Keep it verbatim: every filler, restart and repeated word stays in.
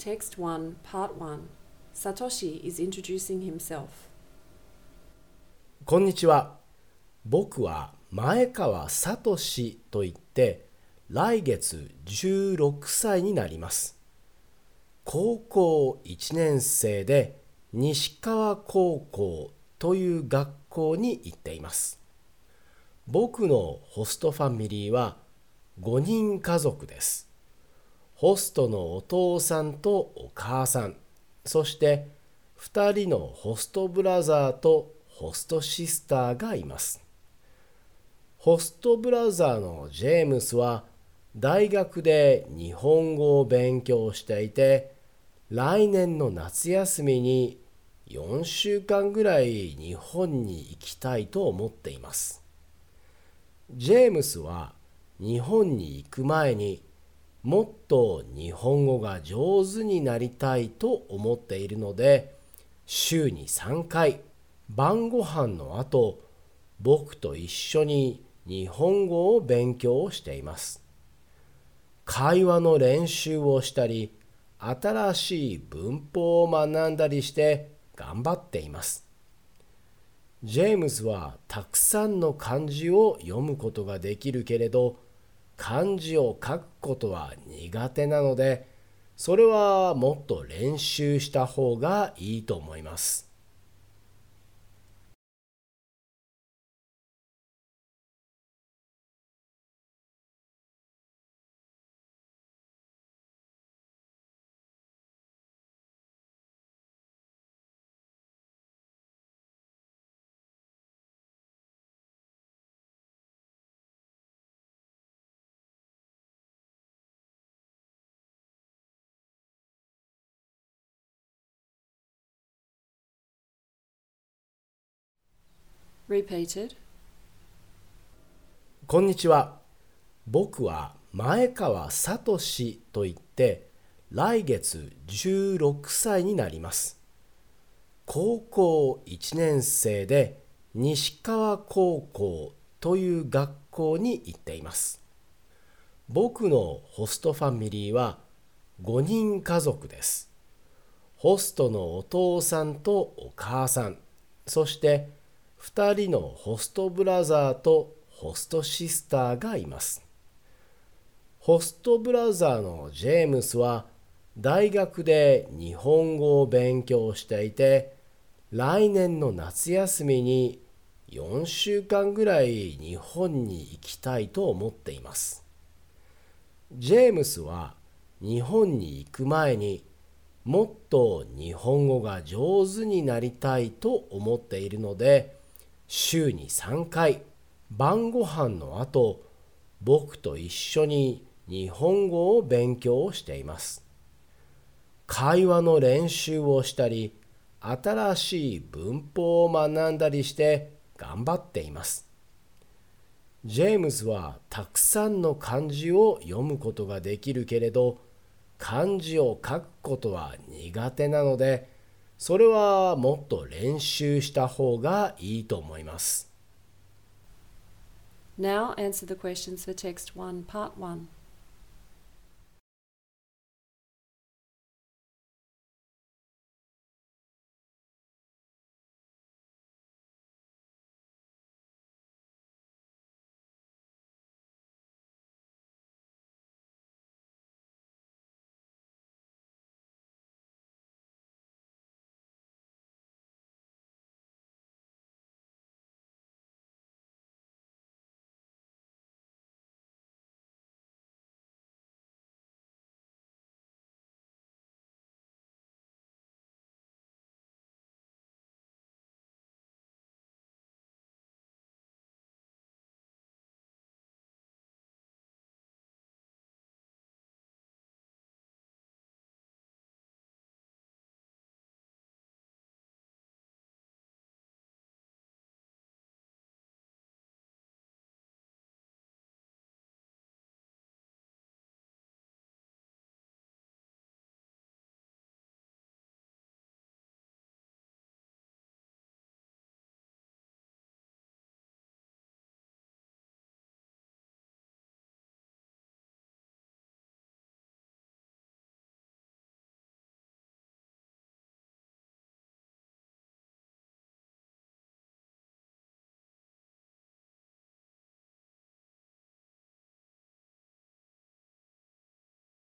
Text one, Part one. Satoshi is introducing himself. こんにちは。僕は前川聡といって、来月じゅうろくさいになります。高校いちねん生で西川高校という学校に行っています。僕のホストファミリーはごにん家族です。ホストのお父さんとお母さん、そしてふたりのホストブラザーとホストシスターがいます。ホストブラザーのジェームスは大学で日本語を勉強していて、来年の夏休みによんしゅうかんぐらい日本に行きたいと思っています。ジェームスは日本に行く前にもっと日本語が上手になりたいと思っているので、週にさんかい晩ご飯の後、僕と一緒に日本語を勉強しています。会話の練習をしたり、新しい文法を学んだりして頑張っています。ジェームスはたくさんの漢字を読むことができるけれど、漢字を書くことは苦手なので、それはもっと練習した方がいいと思います。 Repeated. こんにちは。僕は前川聡といって、来月じゅうろくさいになります。高校いちねん生で西川高校という学校に行っています。僕のホストファミリーはごにん家族です。ホストのお父さんとお母さん、そしてふたりのホストブラザーとホストシスターがいます。ホストブラザーのジェームスは大学で日本語を勉強していて、来年の夏休みによんしゅうかんぐらい日本に行きたいと思っています。ジェームスは日本に行く前にもっと日本語が上手になりたいと思っているので、週にさんかい晩ご飯の後、僕と一緒に日本語を勉強しています。会話の練習をしたり、新しい文法を学んだりして頑張っています。ジェームスはたくさんの漢字を読むことができるけれど、漢字を書くことは苦手なので、それはもっと練習した方がいいと思います。 Now answer the questions for text one, part one.